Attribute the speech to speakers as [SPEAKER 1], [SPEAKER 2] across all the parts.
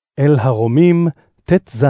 [SPEAKER 1] אל הרומים ט"ז.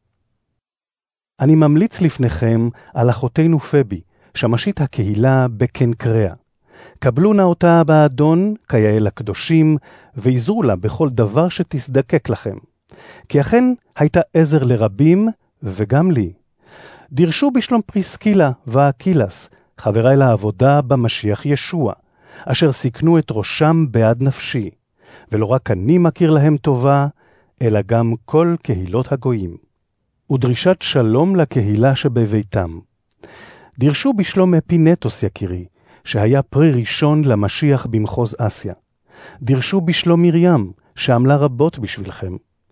[SPEAKER 1] אני ממליץ לפניכם על אחותנו פבי, שמשית הקהילה בקנקריה. קבלו נא אותה באדון, כיאה לקדושים, ועזרו לה בכל דבר שתזדקק לכם. כי אכן הייתה עזר לרבים, וגם לי. דרשו בשלום פריסקילה ואקילס, חברי לעבודה במשיח ישוע, אשר סיכנו את ראשם בעד נפשי, ולא רק אני מכיר להם טובה, אלא גם כל קהילות הגויים. ודרישת שלום לקהילה שבביתם. דרשו בשלום אפינטוס יקירי, שהיה פרי ראשון למשיח במחוז אסיה. דרשו בשלום מרים, שעמלה רבות בשבילכם.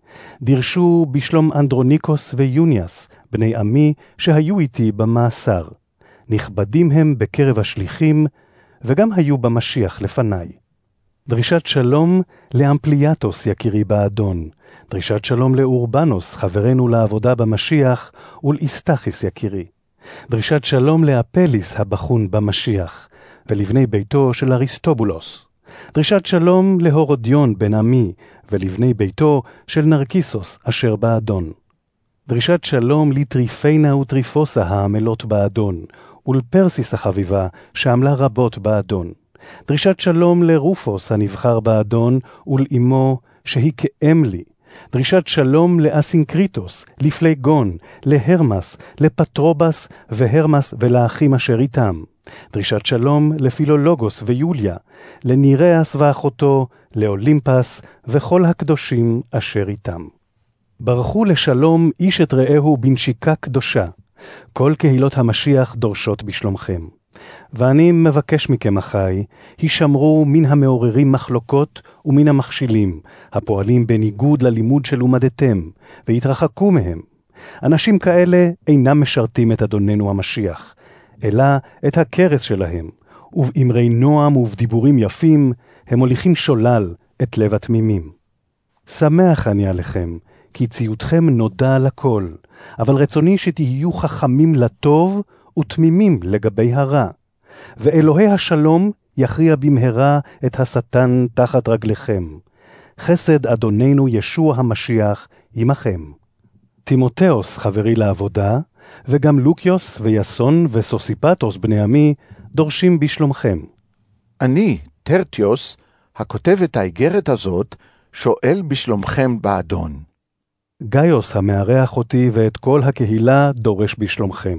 [SPEAKER 1] דרשו בשלום אנדרוניקוס ויוניאס, בני עמי שהיו איתי במאסר. נכבדים הם בקרב השליחים, וגם היו במשיח לפניי. דרישת שלום לאמפליאטוס יקירי באדון. דרישת שלום לאורבנוס, חברנו לעבודה במשיח, ולאסתחיס יקירי. דרישת שלום לאפליס הבחון במשיח, ולבני ביתו של אריסטובולוס. דרישת שלום להורודיון בן עמי, ולבני ביתו של נרקיסוס אשר באדון. דרישת שלום לטריפנה וטריפוסה העמלות באדון, ולפרסיס החביבה שעמלה רבות באדון. דרישת שלום לרופוס הנבחר באדון, ולאמו שהיא כאם לי. דרישת שלום לאסינקריטוס, לפלגון, להרמס, לפטרובס והרמס ולאחים אשר איתם. דרישת שלום לפילולוגוס ויוליה, לניריאס ואחותו, לאולימפס וכל הקדושים אשר איתם. ברכו לשלום איש את רעהו בנשיקה קדושה. כל קהילות המשיח דורשות בשלומכם. ואני מבקש מכם אחי, הישמרו מן המעוררים מחלוקות ומן המכשילים, הפועלים בניגוד ללימוד שלומדתם, והתרחקו מהם. אנשים כאלה אינם משרתים את אדוננו המשיח, אלא את הכרס שלהם, ובאמרי נועם ובדיבורים יפים, הם מוליכים שולל את לב התמימים. שמח אני עליכם, כי ציותכם נודע לכל, אבל רצוני שתהיו חכמים לטוב ותמימים לגבי הרע. ואלוהי השלום יכריע במהרה את השטן תחת רגליכם. חסד אדוננו ישוע המשיח עמכם. תימותאוס חברי לעבודה, וגם לוקיוס ויסון וסוסיפטוס בני עמי דורשים בשלומכם.
[SPEAKER 2] אני, טרטיוס, הכותב את האיגרת הזאת, שואל בשלומכם באדון.
[SPEAKER 1] גאיוס המארח אותי ואת כל הקהילה דורש בשלומכם.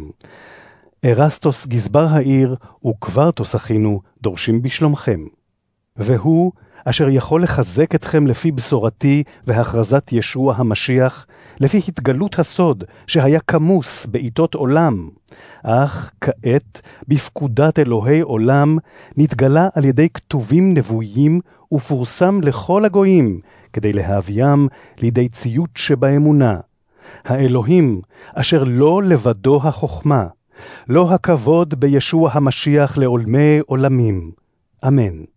[SPEAKER 1] ארסטוס גזבר העיר וקוורטוס אחינו דורשים בשלומכם. והוא אשר יכול לחזק אתכם לפי בשורתי והכרזת ישוע המשיח, לפי התגלות הסוד שהיה כמוס בעיתות עולם. אך כעת בפקודת אלוהי עולם נתגלה על ידי כתובים נבואיים ופורסם לכל הגויים, כדי להביים לידי ציות שבאמונה. האלוהים אשר לא לבדו החוכמה, לא הכבוד בישוע המשיח לעולמי עולמים. אמן.